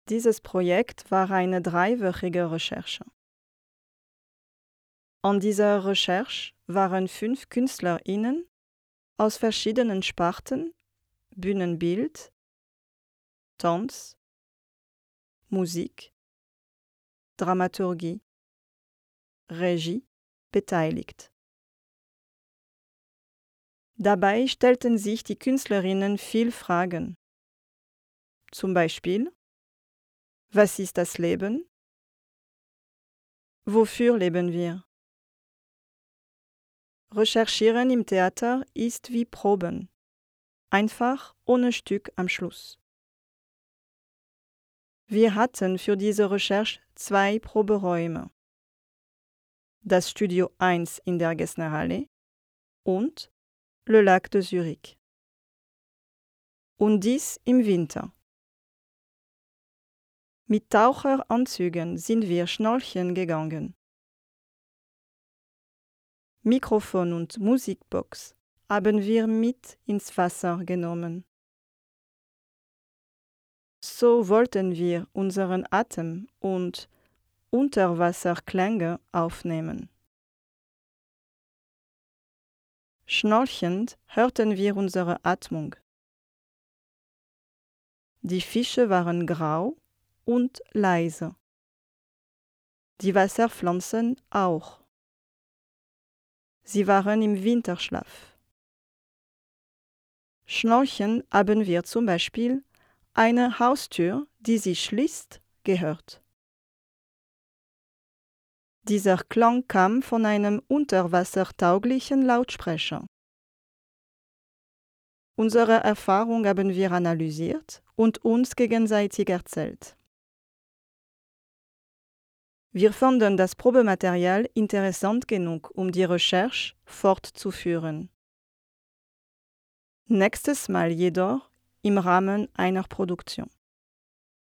Dieses Projekt war eine 3-wöchige Recherche. An dieser Recherche waren 5 KünstlerInnen aus verschiedenen Sparten, Bühnenbild, Tanz, Musik, Dramaturgie, Regie beteiligt. Dabei stellten sich die Künstlerinnen viel Fragen. Zum Beispiel: Was ist das Leben? Wofür leben wir? Recherchieren im Theater ist wie Proben. Einfach ohne Stück am Schluss. Wir hatten für diese Recherche 2 Proberäume. Das Studio 1 in der Gessener Allee und Le Lac de Zurich. Und dies im Winter. Mit Taucheranzügen sind wir schnorcheln gegangen. Mikrofon und Musikbox haben wir mit ins Wasser genommen. So wollten wir unseren Atem und Unterwasserklänge aufnehmen. Schnorchelnd hörten wir unsere Atmung. Die Fische waren grau und leise. Die Wasserpflanzen auch. Sie waren im Winterschlaf. Schnorcheln haben wir zum Beispiel eine Haustür, die sich schließt, gehört. Dieser Klang kam von einem unterwassertauglichen Lautsprecher. Unsere Erfahrung haben wir analysiert und uns gegenseitig erzählt. Wir fanden das Probematerial interessant genug, um die Recherche fortzuführen. Nächstes Mal jedoch im Rahmen einer Produktion.